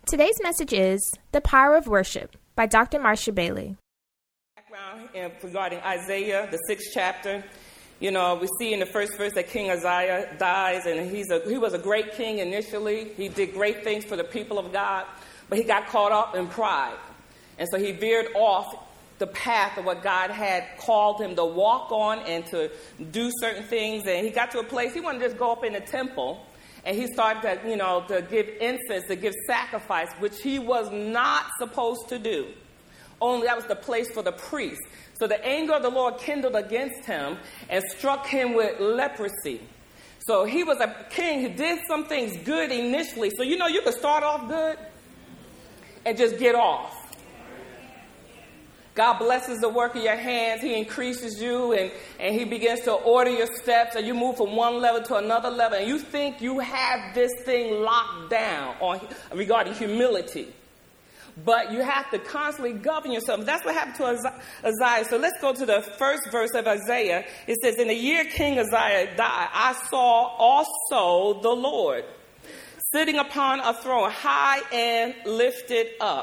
Today's message is The Power of Worship by Dr. Marsha Bailey. Background regarding Isaiah, the 6th chapter. You know, we see in the first verse that King Isaiah dies, and he was a great king initially. He did great things for the people of God, but he got caught up in pride. And so he veered off the path of what God had called him to walk on and to do certain things. And he got to a place, he wanted to just go up in the temple. And he started to give incense, to give sacrifice, which he was not supposed to do. Only that was the place for the priest. So the anger of the Lord kindled against him and struck him with leprosy. So he was a king who did some things good initially. So you could start off good and just get off. God blesses the work of your hands. He increases you and he begins to order your steps, and you move from one level to another level, and you think you have this thing locked down regarding humility. But you have to constantly govern yourself. That's what happened to Isaiah. So let's go to the first verse of Isaiah. It says, in the year King Isaiah died, I saw also the Lord sitting upon a throne, high and lifted up.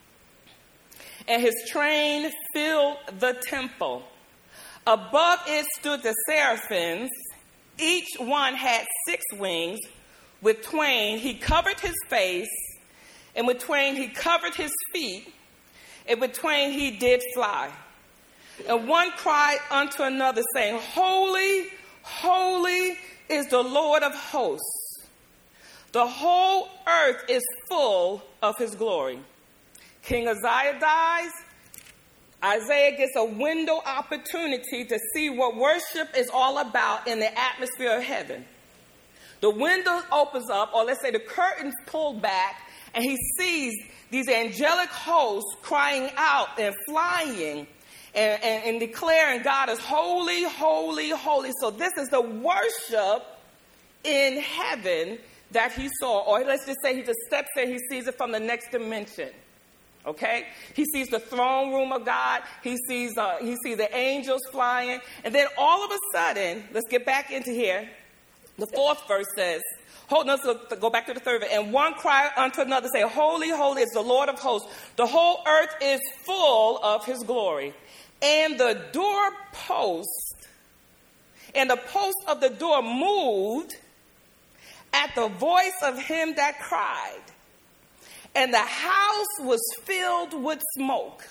And his train filled the temple. Above it stood the seraphims. Each one had 6 wings. With twain he covered his face, and with twain he covered his feet, and with twain he did fly. And one cried unto another, saying, Holy, holy is the Lord of hosts. The whole earth is full of his glory. King Isaiah dies. Isaiah gets a window opportunity to see what worship is all about in the atmosphere of heaven. The window opens up, or let's say the curtains pulled back, and he sees these angelic hosts crying out and flying and declaring God is holy, holy, holy. So this is the worship in heaven that he saw. Or let's just say he just steps in, he sees it from the next dimension. Okay? He sees the throne room of God. He sees the angels flying. And then all of a sudden, let's get back into here. The 4th verse says, go back to the 3rd verse. And one cried unto another, say, Holy, holy is the Lord of hosts. The whole earth is full of his glory. And the doorpost and the post of the door moved at the voice of him that cried. And the house was filled with smoke.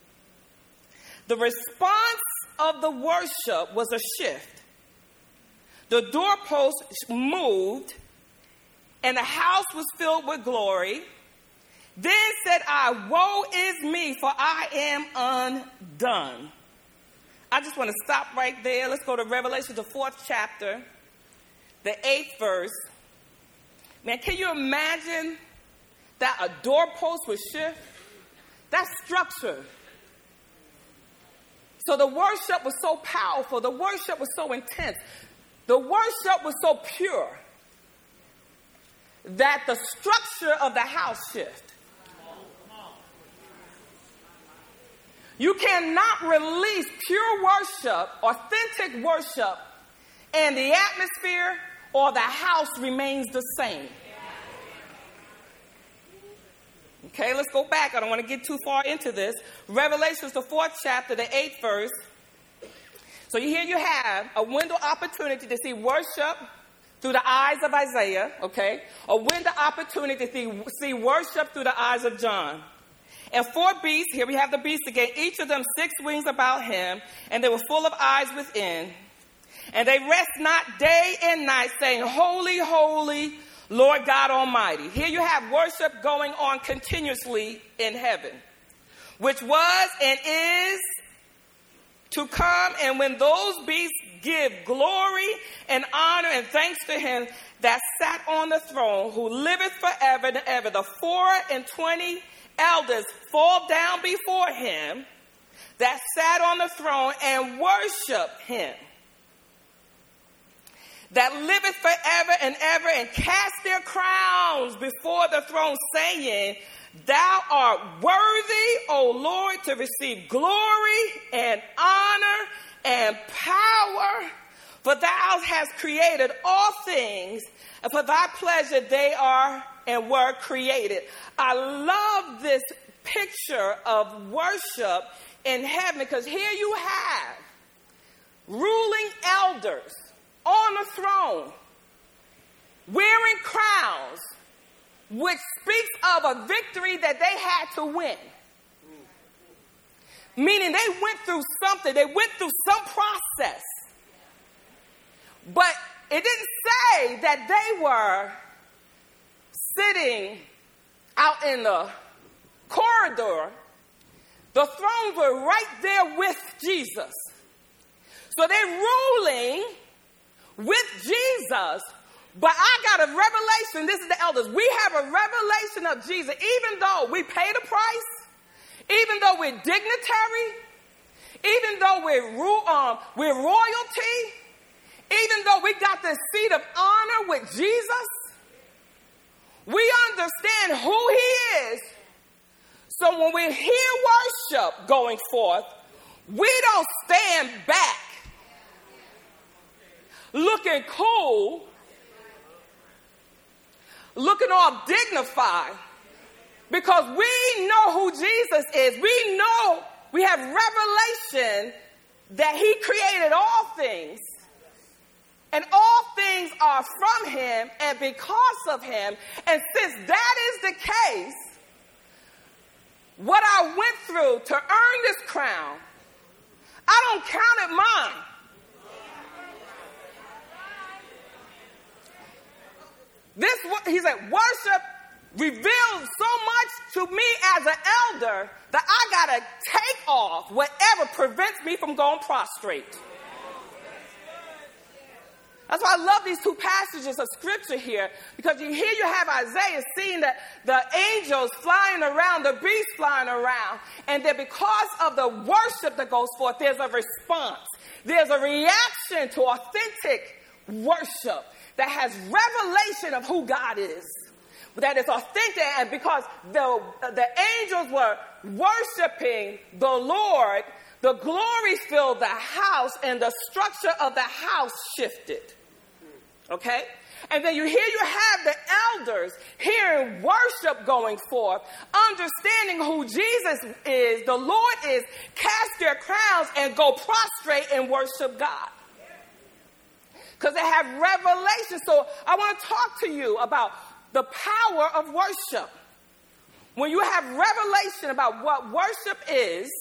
The response of the worship was a shift. The doorpost moved, and the house was filled with glory. Then said I, Woe is me, for I am undone. I just want to stop right there. Let's go to Revelation, the 4th chapter, the 8th verse. Man, can you imagine that a doorpost would shift? That's structure. So the worship was so powerful. The worship was so intense. The worship was so pure that the structure of the house shifted. You cannot release pure worship, authentic worship, and the atmosphere or the house remains the same. Okay, let's go back. I don't want to get too far into this. Revelation, the 4th chapter, the 8th verse. So here you have a window opportunity to see worship through the eyes of Isaiah, okay? A window opportunity to see worship through the eyes of John. And 4 beasts, here we have the beasts again, each of them 6 wings about him, and they were full of eyes within. And they rest not day and night, saying, Holy, holy, Lord God Almighty. Here you have worship going on continuously in heaven, which was and is to come. And when those beasts give glory and honor and thanks to him that sat on the throne, who liveth forever and ever, the 24 elders fall down before him that sat on the throne and worship him that liveth forever and ever, and cast their crowns before the throne, saying, Thou art worthy, O Lord, to receive glory and honor and power, for thou hast created all things, and for thy pleasure they are and were created. I love this picture of worship in heaven, because here you have ruling elders on a throne wearing crowns, which speaks of a victory that they had to win. Meaning they went through something. They went through some process. But it didn't say that they were sitting out in the corridor. The thrones were right there with Jesus. So they're ruling with Jesus. But I got a revelation. This is the elders. We have a revelation of Jesus. Even though we paid a price, even though we're dignitary, even though we're royalty, even though we got the seat of honor with Jesus, we understand who he is. So when we hear worship going forth, we don't stand back looking cool, looking all dignified, because we know who Jesus is. We know, we have revelation that he created all things, and all things are from him and because of him. And since that is the case, what I went through to earn this crown, I don't count it mine. He said, worship revealed so much to me as an elder that I got to take off whatever prevents me from going prostrate. That's why I love these two passages of scripture here, because here you have Isaiah seeing the angels flying around, the beasts flying around, and that because of the worship that goes forth, there's a response. There's a reaction to authentic worship that has revelation of who God is. That is authentic, and because the angels were worshiping the Lord, the glory filled the house and the structure of the house shifted. Okay? And then you have the elders hearing worship going forth, understanding who Jesus is, the Lord is, cast their crowns and go prostrate and worship God. Because they have revelation. So I want to talk to you about the power of worship. When you have revelation about what worship is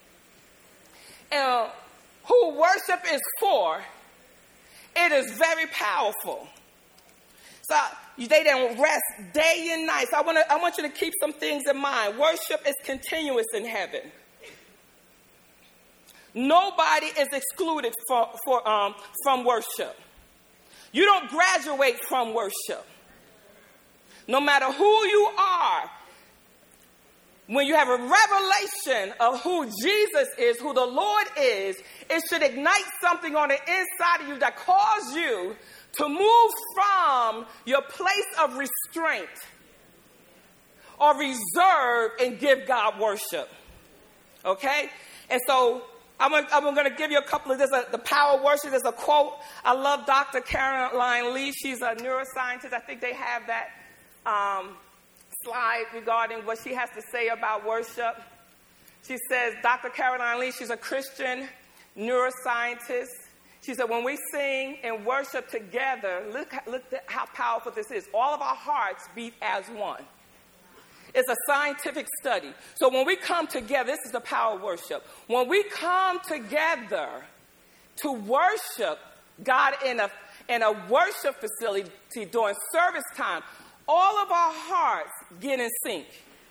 and who worship is for, it is very powerful. So they don't rest day and night. So I want you to keep some things in mind. Worship is continuous in heaven. Nobody is excluded from worship. You don't graduate from worship. No matter who you are, when you have a revelation of who Jesus is, who the Lord is, it should ignite something on the inside of you that causes you to move from your place of restraint or reserve and give God worship. Okay? And so I'm going to give you a couple of this. The power of worship is a quote. I love Dr. Caroline Lee. She's a neuroscientist. I think they have that slide regarding what she has to say about worship. She says, Dr. Caroline Lee, she's a Christian neuroscientist. She said, when we sing and worship together, look at how powerful this is. All of our hearts beat as one. It's a scientific study. So when we come together, this is the power of worship. When we come together to worship God in a worship facility during service time, all of our hearts get in sync.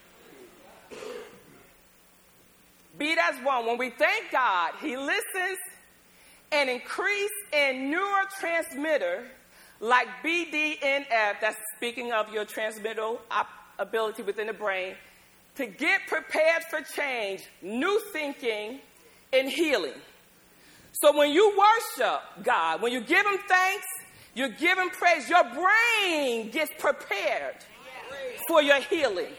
Beat as one. When we thank God, he listens and increase in neurotransmitter like BDNF, that's speaking of your transmittal ability within the brain, to get prepared for change, new thinking, and healing. So when you worship God, when you give him thanks, you give him praise, your brain gets prepared for your healing.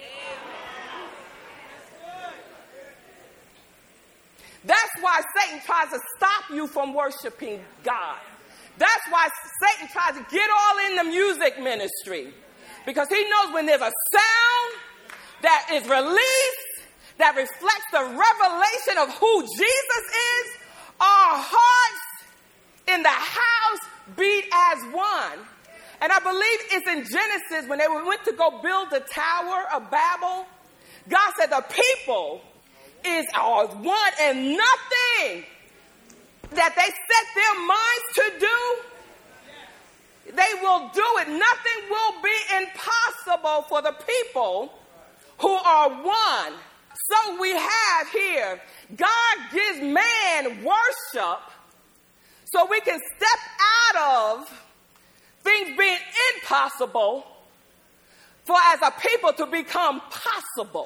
That's why Satan tries to stop you from worshiping God. That's why Satan tries to get all in the music ministry. Because he knows when there's a sound that is released that reflects the revelation of who Jesus is, our hearts in the house beat as one. And I believe it's in Genesis when they went to go build the Tower of Babel. God said the people is our one, and nothing that they set their minds to do, they will do it. Nothing will be impossible for the people who are one. So we have here, God gives man worship so we can step out of things being impossible for as a people to become possible.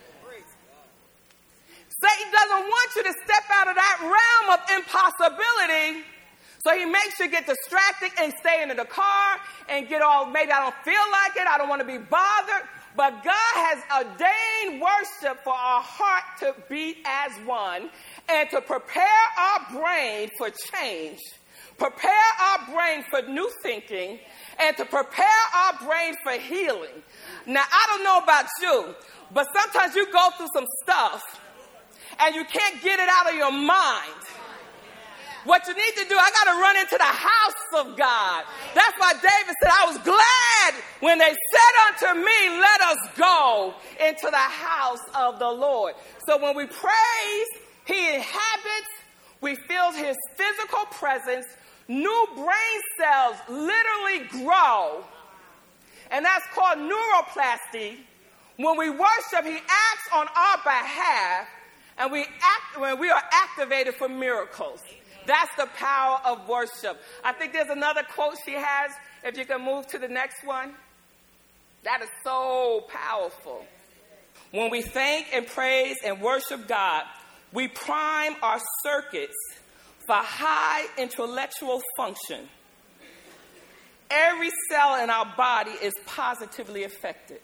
Satan doesn't want you to step out of that realm of impossibility, so he makes you get distracted and stay in the car and get all, maybe I don't feel like it, I don't want to be bothered. But God has ordained worship for our heart to beat as one and to prepare our brain for change, prepare our brain for new thinking, and to prepare our brain for healing. Now, I don't know about you, but sometimes you go through some stuff and you can't get it out of your mind. What you need to do, I got to run into the house of God. That's why David said, I was glad when they said unto me, let us go into the house of the Lord. So when we praise, he inhabits, we feel his physical presence, new brain cells literally grow. And that's called neuroplasty. When we worship, he acts on our behalf, and when we are activated for miracles. That's the power of worship. I think there's another quote she has, if you can move to the next one. That is so powerful. When we thank and praise and worship God, we prime our circuits for high intellectual function. Every cell in our body is positively affected.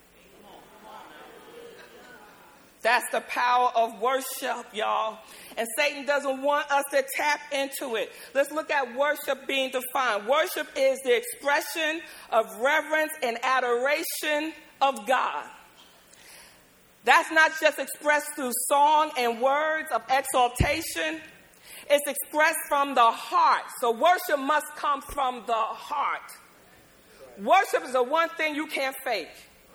That's the power of worship, y'all. And Satan doesn't want us to tap into it. Let's look at worship being defined. Worship is the expression of reverence and adoration of God. That's not just expressed through song and words of exaltation. It's expressed from the heart. So worship must come from the heart. Worship is the one thing you can't fake.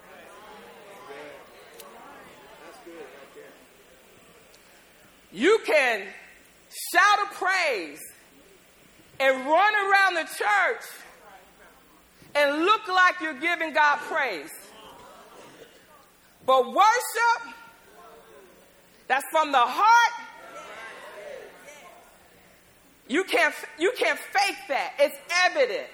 You can shout a praise and run around the church and look like you're giving God praise. But worship, that's from the heart. You can't fake that. It's evident.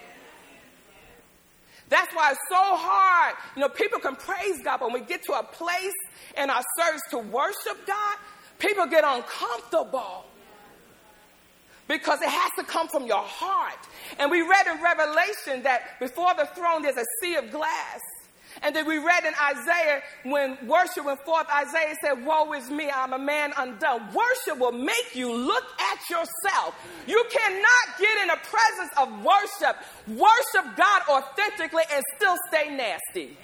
That's why it's so hard. You know, people can praise God, but when we get to a place in our service to worship God, people get uncomfortable because it has to come from your heart. And we read in Revelation that before the throne there's a sea of glass. And then we read in Isaiah when worship went forth, Isaiah said, woe is me, I'm a man undone. Worship will make you look at yourself. You cannot get in the presence of worship God authentically and still stay nasty.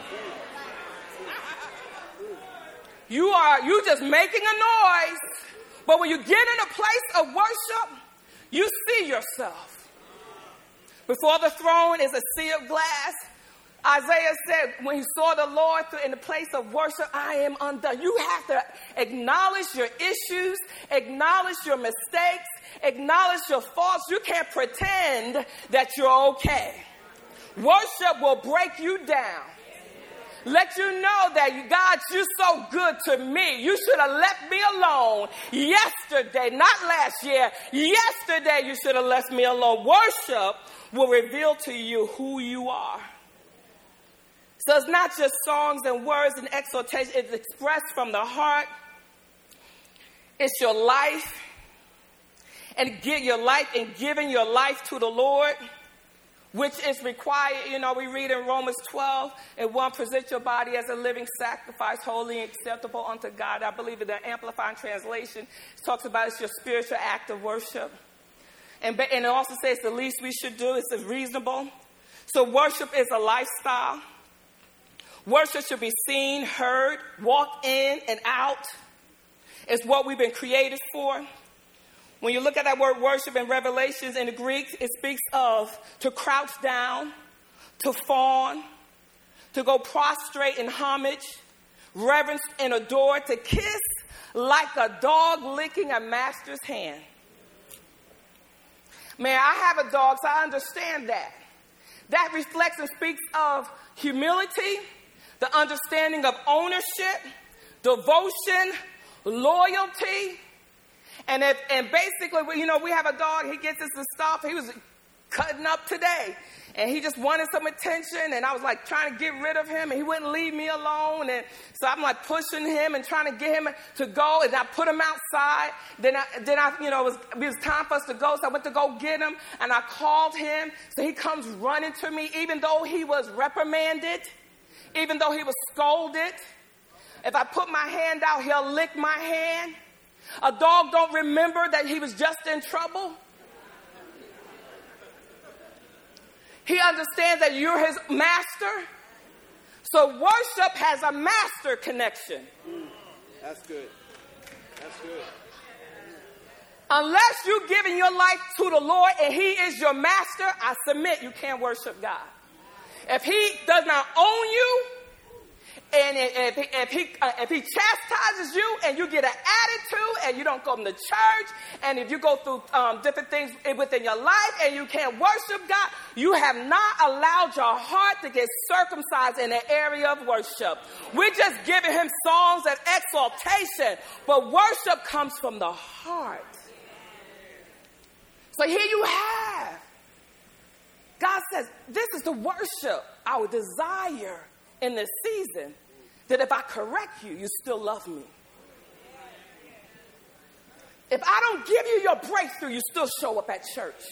You just making a noise. But when you get in a place of worship, you see yourself. Before the throne is a sea of glass. Isaiah said when he saw the Lord in the place of worship, I am undone. You have to acknowledge your issues, acknowledge your mistakes, acknowledge your faults. You can't pretend that you're okay. Worship will break you down. Let you know that, God, you're so good to me. You should have left me alone yesterday, not last year. Yesterday, you should have left me alone. Worship will reveal to you who you are. So it's not just songs and words and exhortation. It's expressed from the heart. It's your life. And give your life and giving your life to the Lord, which is required. You know, we read in Romans 12, and 1, present your body as a living sacrifice, holy and acceptable unto God. I believe in the Amplifying Translation, it talks about it's your spiritual act of worship. And it also says the least we should do is reasonable. So worship is a lifestyle. Worship should be seen, heard, walked in and out. It's what we've been created for. When you look at that word worship in Revelations in the Greek, it speaks of to crouch down, to fawn, to go prostrate in homage, reverence and adore, to kiss like a dog licking a master's hand. Man, I have a dog, so I understand that. That reflects and speaks of humility, the understanding of ownership, devotion, loyalty. And basically, we have a dog, he gets us the stuff. He was cutting up today. And he just wanted some attention. And I was like trying to get rid of him. And he wouldn't leave me alone. And so I'm like pushing him and trying to get him to go. And I put him outside. Then it was time for us to go. So I went to go get him. And I called him. So he comes running to me, even though he was reprimanded, even though he was scolded. If I put my hand out, he'll lick my hand. A dog don't remember that he was just in trouble. He understands that you're his master. So worship has a master connection. That's good. That's good. Unless you're giving your life to the Lord and he is your master, I submit you can't worship God. If he does not own you, and if he chastises you and you get an attitude and you don't come to church, and if you go through different things within your life and you can't worship God, you have not allowed your heart to get circumcised in the area of worship. We're just giving him songs of exaltation, but worship comes from the heart. So here you have. God says, this is the worship, our desire in this season, that if I correct you, you still love me. If I don't give you your breakthrough, you still show up at church.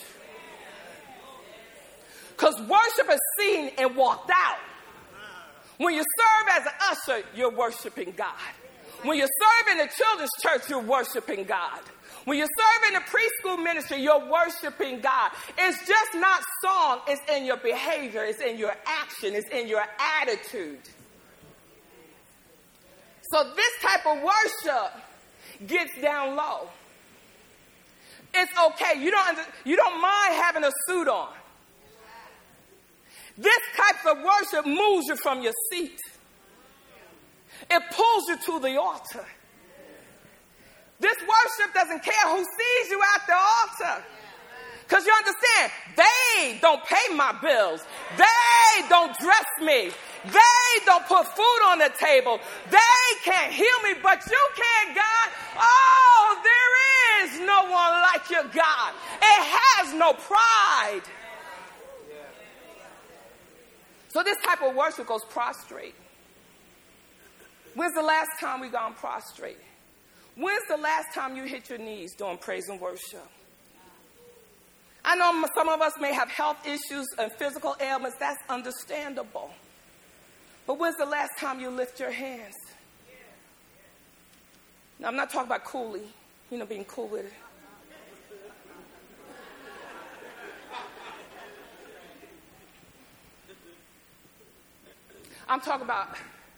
Because worship is seen and walked out. When you serve as an usher, you're worshiping God. When you serve in the children's church, you're worshiping God. When you serve in the preschool ministry, you're worshiping God. It's just not song. It's in your behavior. It's in your action. It's in your attitude. So this type of worship gets down low. It's okay. You don't mind having a suit on. This type of worship moves you from your seat. It pulls you to the altar. This worship doesn't care who sees you at the altar. Because you understand, they don't pay my bills. They don't dress me. They don't put food on the table. They can't heal me, but you can, God. Oh, there is no one like your God. It has no pride. So this type of worship goes prostrate. When's the last time we gone prostrate? When's the last time you hit your knees doing praise and worship? I know some of us may have health issues and physical ailments. That's understandable. But when's the last time you lift your hands? Now, I'm not talking about coolly, being cool with it. I'm talking about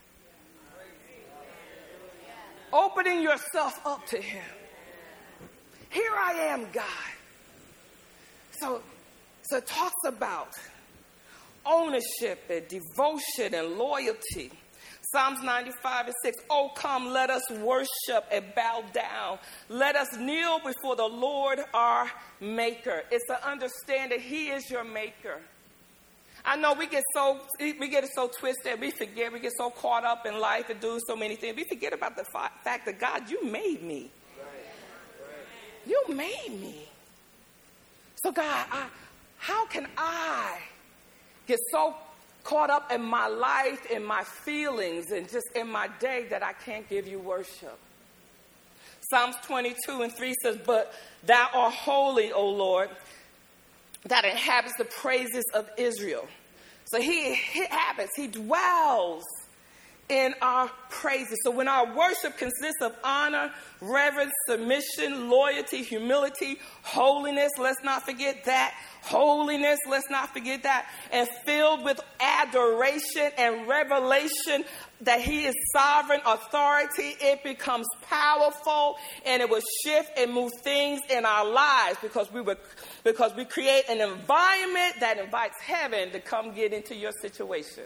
opening yourself up to him. Here I am, God. So it talks about ownership and devotion and loyalty. Psalms 95:6. Oh, come, let us worship and bow down. Let us kneel before the Lord our Maker. It's to understand that he is your maker. I know we get it so twisted. We forget. We get so caught up in life and doing so many things. We forget about the fact that God, you made me. You made me. So God, how can I get so caught up in my life, in my feelings, and just in my day that I can't give you worship? Psalms 22:3 says, but thou art holy, O Lord, that inhabits the praises of Israel. So he inhabits, he dwells in our praises. So when our worship consists of honor, reverence, submission, loyalty, humility, holiness, let's not forget that, holiness, let's not forget that, and filled with adoration and revelation that he is sovereign authority, it becomes powerful, and it will shift and move things in our lives because we create an environment that invites heaven to come get into your situation.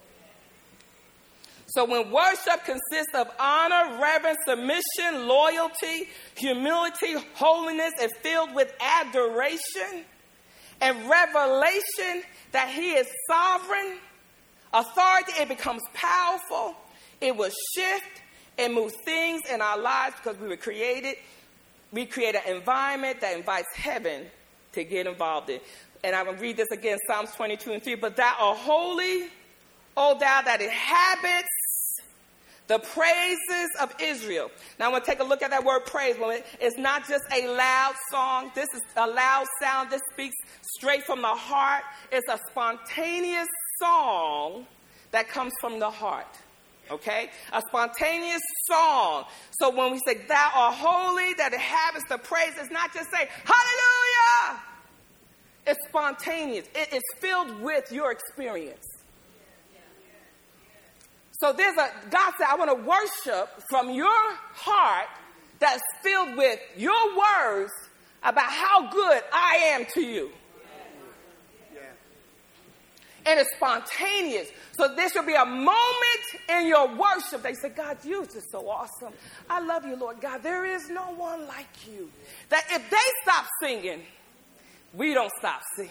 So when worship consists of honor, reverence, submission, loyalty, humility, holiness, and filled with adoration and revelation that he is sovereign authority, it becomes powerful. It will shift and move things in our lives because we create an environment that invites heaven to get involved in. And I will read this again, Psalms 22:3. But thou art holy, O thou that inhabits the praises of Israel. Now I want to take a look at that word praise. It's not just a loud song. This is a loud sound that speaks straight from the heart. It's a spontaneous song that comes from the heart. Okay? A spontaneous song. So when we say thou art holy, that inhabits the praise, it's not just saying hallelujah. It's spontaneous. It is filled with your experience. So God said, I want to worship from your heart that's filled with your words about how good I am to you. Yeah. And it's spontaneous. So there should be a moment in your worship that you say, God, you're just so awesome. I love you, Lord God. There is no one like you. That if they stop singing, we don't stop singing.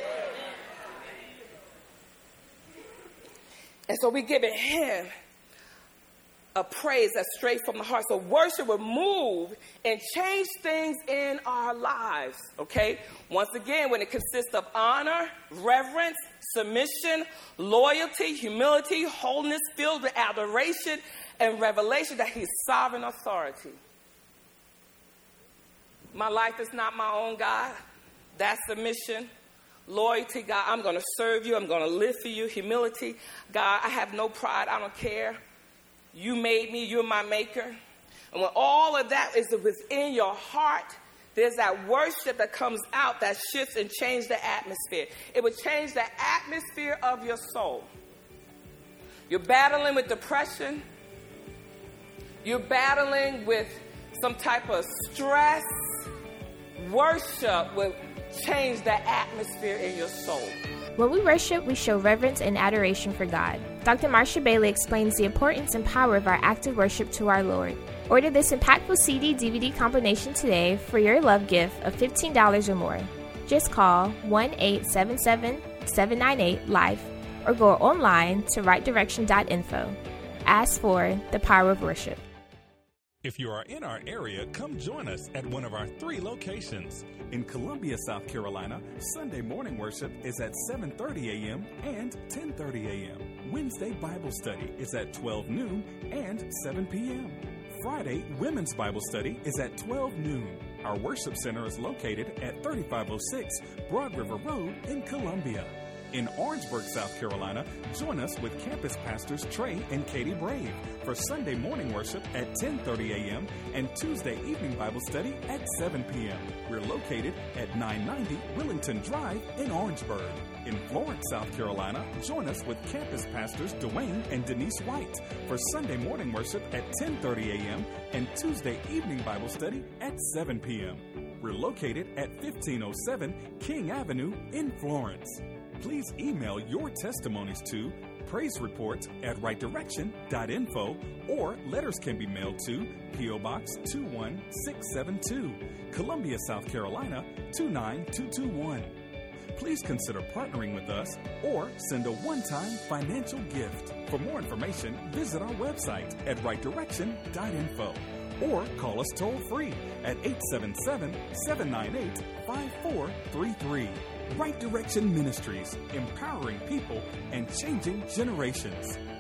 And so we giving him a praise that's straight from the heart. So worship will move and change things in our lives, okay? Once again, when it consists of honor, reverence, submission, loyalty, humility, holiness, filled with adoration and revelation that he's sovereign authority. My life is not my own, God. That's submission. Loyalty, God, I'm going to serve you. I'm going to live for you. Humility, God, I have no pride. I don't care. You made me. You're my maker. And when all of that is within your heart, there's that worship that comes out that shifts and changes the atmosphere. It would change the atmosphere of your soul. You're battling with depression. You're battling with some type of stress. Worship will change the atmosphere in your soul. When we worship, we show reverence and adoration for God. Dr. Marsha Bailey explains the importance and power of our active worship to our Lord. Order this impactful CD-DVD combination today for your love gift of $15 or more. Just call 1-877-798-LIFE or go online to rightdirection.info. Ask for the power of worship. If you are in our area, come join us at one of our 3 locations. In Columbia, South Carolina, Sunday morning worship is at 7:30 a.m. and 10:30 a.m. Wednesday Bible study is at 12 noon and 7 p.m. Friday Women's Bible study is at 12 noon. Our worship center is located at 3506 Broad River Road in Columbia. In Orangeburg, South Carolina, join us with campus pastors Trey and Katie Brave for Sunday morning worship at 10:30 a.m. and Tuesday evening Bible study at 7 p.m. We're located at 990 Willington Drive in Orangeburg. In Florence, South Carolina, join us with campus pastors Dwayne and Denise White for Sunday morning worship at 10:30 a.m. and Tuesday evening Bible study at 7 p.m. We're located at 1507 King Avenue in Florence. Please email your testimonies to praisereports@rightdirection.info or letters can be mailed to P.O. Box 21672, Columbia, South Carolina 29221. Please consider partnering with us or send a one-time financial gift. For more information, visit our website at rightdirection.info or call us toll-free at 877-798-5433. Right Direction Ministries, empowering people and changing generations.